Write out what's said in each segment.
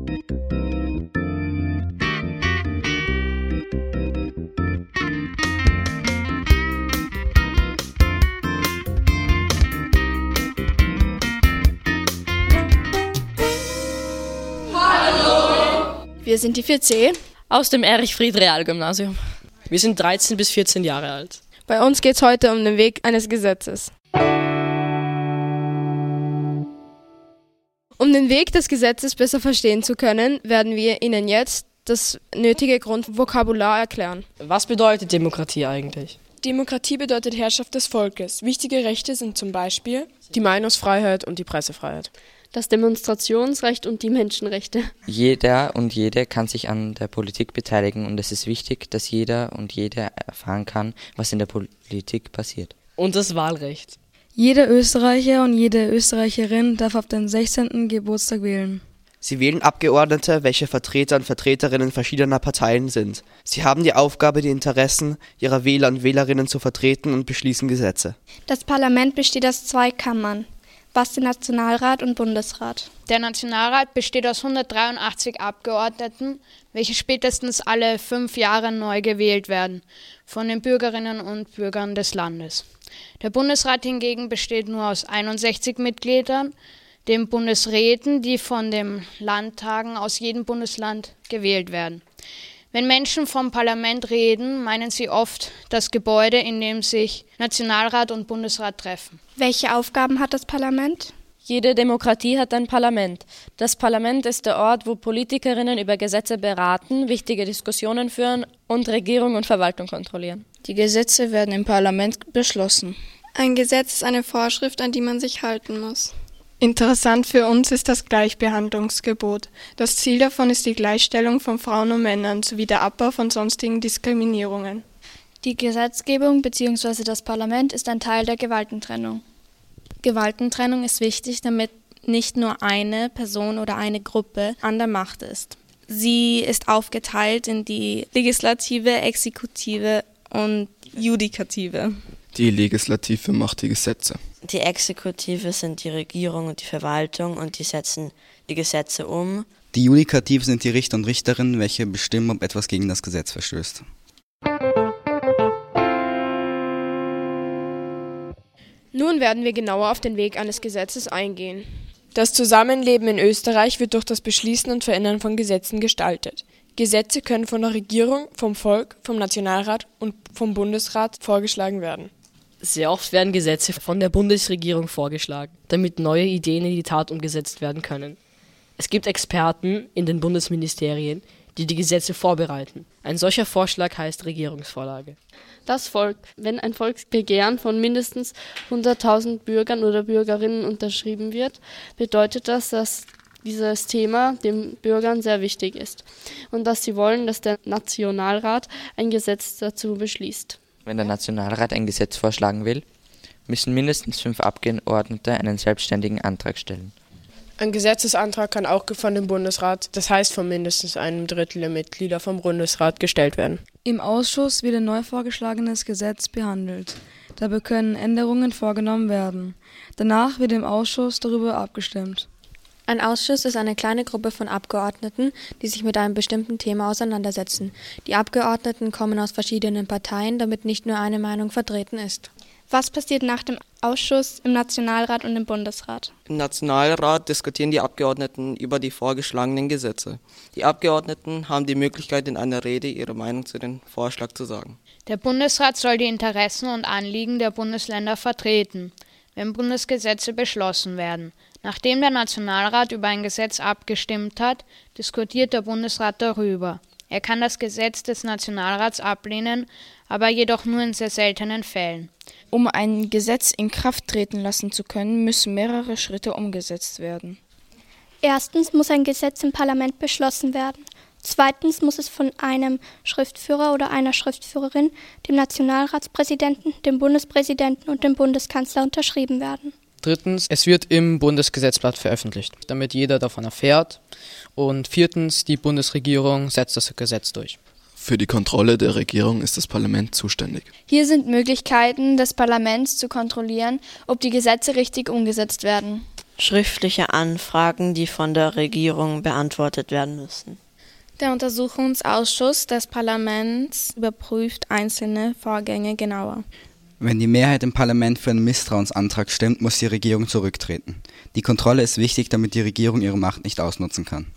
Wir sind die 4C aus dem Erich-Fried-Realgymnasium. Wir sind 13 bis 14 Jahre alt. Bei uns geht es heute um den Weg eines Gesetzes. Um den Weg des Gesetzes besser verstehen zu können, werden wir Ihnen jetzt das nötige Grundvokabular erklären. Was bedeutet Demokratie eigentlich? Demokratie bedeutet Herrschaft des Volkes. Wichtige Rechte sind zum Beispiel die Meinungsfreiheit und die Pressefreiheit. Das Demonstrationsrecht und die Menschenrechte. Jeder und jede kann sich an der Politik beteiligen und es ist wichtig, dass jeder und jede erfahren kann, was in der Politik passiert. Und das Wahlrecht. Jeder Österreicher und jede Österreicherin darf ab dem 16. Geburtstag wählen. Sie wählen Abgeordnete, welche Vertreter und Vertreterinnen verschiedener Parteien sind. Sie haben die Aufgabe, die Interessen ihrer Wähler und Wählerinnen zu vertreten und beschließen Gesetze. Das Parlament besteht aus 2 Kammern. Was den Nationalrat und Bundesrat. Der Nationalrat besteht aus 183 Abgeordneten, welche spätestens alle 5 Jahre neu gewählt werden, von den Bürgerinnen und Bürgern des Landes. Der Bundesrat hingegen besteht nur aus 61 Mitgliedern, den Bundesräten, die von den Landtagen aus jedem Bundesland gewählt werden. Wenn Menschen vom Parlament reden, meinen sie oft das Gebäude, in dem sich Nationalrat und Bundesrat treffen. Welche Aufgaben hat das Parlament? Jede Demokratie hat ein Parlament. Das Parlament ist der Ort, wo Politikerinnen über Gesetze beraten, wichtige Diskussionen führen und Regierung und Verwaltung kontrollieren. Die Gesetze werden im Parlament beschlossen. Ein Gesetz ist eine Vorschrift, an die man sich halten muss. Interessant für uns ist das Gleichbehandlungsgebot. Das Ziel davon ist die Gleichstellung von Frauen und Männern sowie der Abbau von sonstigen Diskriminierungen. Die Gesetzgebung bzw. das Parlament ist ein Teil der Gewaltentrennung. Gewaltentrennung ist wichtig, damit nicht nur eine Person oder eine Gruppe an der Macht ist. Sie ist aufgeteilt in die Legislative, Exekutive und Judikative. Die Legislative macht die Gesetze. Die Exekutive sind die Regierung und die Verwaltung und die setzen die Gesetze um. Die Judikative sind die Richter und Richterinnen, welche bestimmen, ob etwas gegen das Gesetz verstößt. Nun werden wir genauer auf den Weg eines Gesetzes eingehen. Das Zusammenleben in Österreich wird durch das Beschließen und Verändern von Gesetzen gestaltet. Gesetze können von der Regierung, vom Volk, vom Nationalrat und vom Bundesrat vorgeschlagen werden. Sehr oft werden Gesetze von der Bundesregierung vorgeschlagen, damit neue Ideen in die Tat umgesetzt werden können. Es gibt Experten in den Bundesministerien, die die Gesetze vorbereiten. Ein solcher Vorschlag heißt Regierungsvorlage. Das Volk. Wenn ein Volksbegehren von mindestens 100.000 Bürgern oder Bürgerinnen unterschrieben wird, bedeutet das, dass dieses Thema den Bürgern sehr wichtig ist und dass sie wollen, dass der Nationalrat ein Gesetz dazu beschließt. Wenn der Nationalrat ein Gesetz vorschlagen will, müssen mindestens 5 Abgeordnete einen selbstständigen Antrag stellen. Ein Gesetzesantrag kann auch von dem Bundesrat, das heißt von mindestens einem Drittel der Mitglieder vom Bundesrat, gestellt werden. Im Ausschuss wird ein neu vorgeschlagenes Gesetz behandelt. Dabei können Änderungen vorgenommen werden. Danach wird im Ausschuss darüber abgestimmt. Ein Ausschuss ist eine kleine Gruppe von Abgeordneten, die sich mit einem bestimmten Thema auseinandersetzen. Die Abgeordneten kommen aus verschiedenen Parteien, damit nicht nur eine Meinung vertreten ist. Was passiert nach dem Ausschuss im Nationalrat und im Bundesrat? Im Nationalrat diskutieren die Abgeordneten über die vorgeschlagenen Gesetze. Die Abgeordneten haben die Möglichkeit, in einer Rede ihre Meinung zu dem Vorschlag zu sagen. Der Bundesrat soll die Interessen und Anliegen der Bundesländer vertreten, wenn Bundesgesetze beschlossen werden. Nachdem der Nationalrat über ein Gesetz abgestimmt hat, diskutiert der Bundesrat darüber. Er kann das Gesetz des Nationalrats ablehnen, aber jedoch nur in sehr seltenen Fällen. Um ein Gesetz in Kraft treten lassen zu können, müssen mehrere Schritte umgesetzt werden. Erstens muss ein Gesetz im Parlament beschlossen werden. Zweitens muss es von einem Schriftführer oder einer Schriftführerin, dem Nationalratspräsidenten, dem Bundespräsidenten und dem Bundeskanzler unterschrieben werden. Drittens, es wird im Bundesgesetzblatt veröffentlicht, damit jeder davon erfährt. Und viertens, die Bundesregierung setzt das Gesetz durch. Für die Kontrolle der Regierung ist das Parlament zuständig. Hier sind Möglichkeiten des Parlaments zu kontrollieren, ob die Gesetze richtig umgesetzt werden. Schriftliche Anfragen, die von der Regierung beantwortet werden müssen. Der Untersuchungsausschuss des Parlaments überprüft einzelne Vorgänge genauer. Wenn die Mehrheit im Parlament für einen Misstrauensantrag stimmt, muss die Regierung zurücktreten. Die Kontrolle ist wichtig, damit die Regierung ihre Macht nicht ausnutzen kann.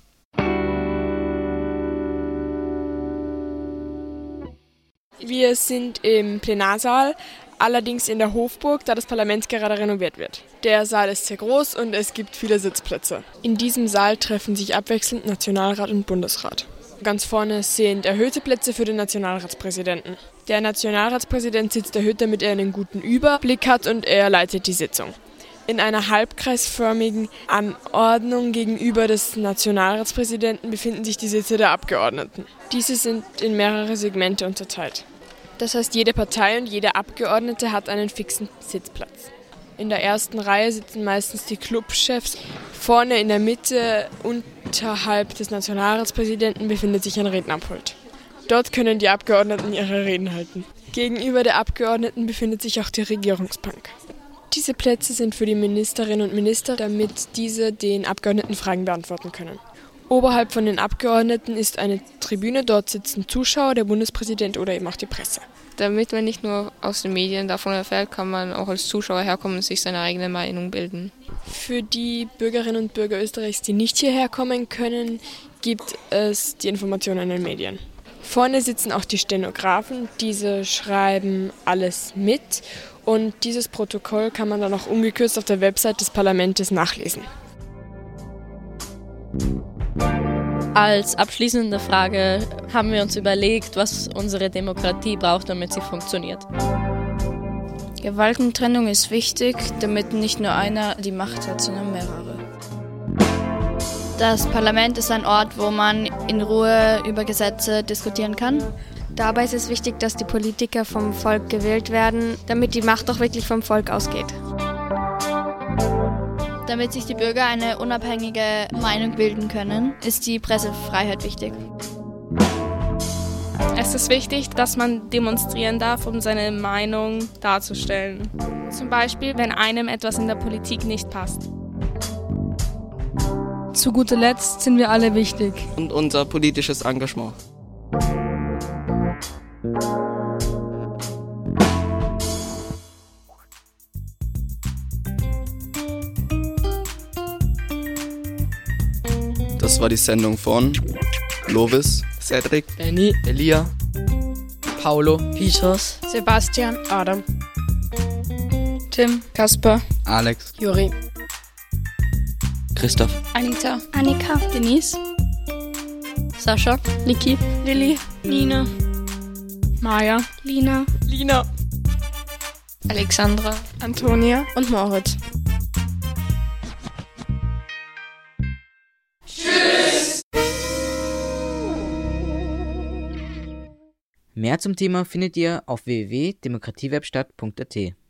Wir sind im Plenarsaal, allerdings in der Hofburg, da das Parlament gerade renoviert wird. Der Saal ist sehr groß und es gibt viele Sitzplätze. In diesem Saal treffen sich abwechselnd Nationalrat und Bundesrat. Ganz vorne sind erhöhte Plätze für den Nationalratspräsidenten. Der Nationalratspräsident sitzt erhöht, damit er einen guten Überblick hat und er leitet die Sitzung. In einer halbkreisförmigen Anordnung gegenüber des Nationalratspräsidenten befinden sich die Sitze der Abgeordneten. Diese sind in mehrere Segmente unterteilt. Das heißt, jede Partei und jeder Abgeordnete hat einen fixen Sitzplatz. In der ersten Reihe sitzen meistens die Clubchefs. Vorne in der Mitte, unterhalb des Nationalratspräsidenten, befindet sich ein Rednerpult. Dort können die Abgeordneten ihre Reden halten. Gegenüber der Abgeordneten befindet sich auch die Regierungsbank. Diese Plätze sind für die Ministerinnen und Minister, damit diese den Abgeordneten Fragen beantworten können. Oberhalb von den Abgeordneten ist eine Tribüne, dort sitzen Zuschauer, der Bundespräsident oder eben auch die Presse. Damit man nicht nur aus den Medien davon erfährt, kann man auch als Zuschauer herkommen und sich seine eigene Meinung bilden. Für die Bürgerinnen und Bürger Österreichs, die nicht hierher kommen können, gibt es die Informationen in den Medien. Vorne sitzen auch die Stenografen, diese schreiben alles mit und dieses Protokoll kann man dann auch ungekürzt auf der Website des Parlaments nachlesen. Als abschließende Frage haben wir uns überlegt, was unsere Demokratie braucht, damit sie funktioniert. Gewaltentrennung ist wichtig, damit nicht nur einer die Macht hat, sondern mehrere. Das Parlament ist ein Ort, wo man in Ruhe über Gesetze diskutieren kann. Dabei ist es wichtig, dass die Politiker vom Volk gewählt werden, damit die Macht auch wirklich vom Volk ausgeht. Damit sich die Bürger eine unabhängige Meinung bilden können, ist die Pressefreiheit wichtig. Es ist wichtig, dass man demonstrieren darf, um seine Meinung darzustellen. Zum Beispiel, wenn einem etwas in der Politik nicht passt. Zu guter Letzt sind wir alle wichtig. Und unser politisches Engagement. Das war die Sendung von Lovis, Cedric, Benny, Elia, Paulo, Pitos, Sebastian, Adam, Tim, Kasper, Alex, Juri, Christoph, Anita, Annika, Denise, Sascha, Niki, Lilly, Nina, Maja, Lina, Lina, Alexandra, Antonia und Moritz. Mehr zum Thema findet ihr auf www.demokratiewebstadt.at.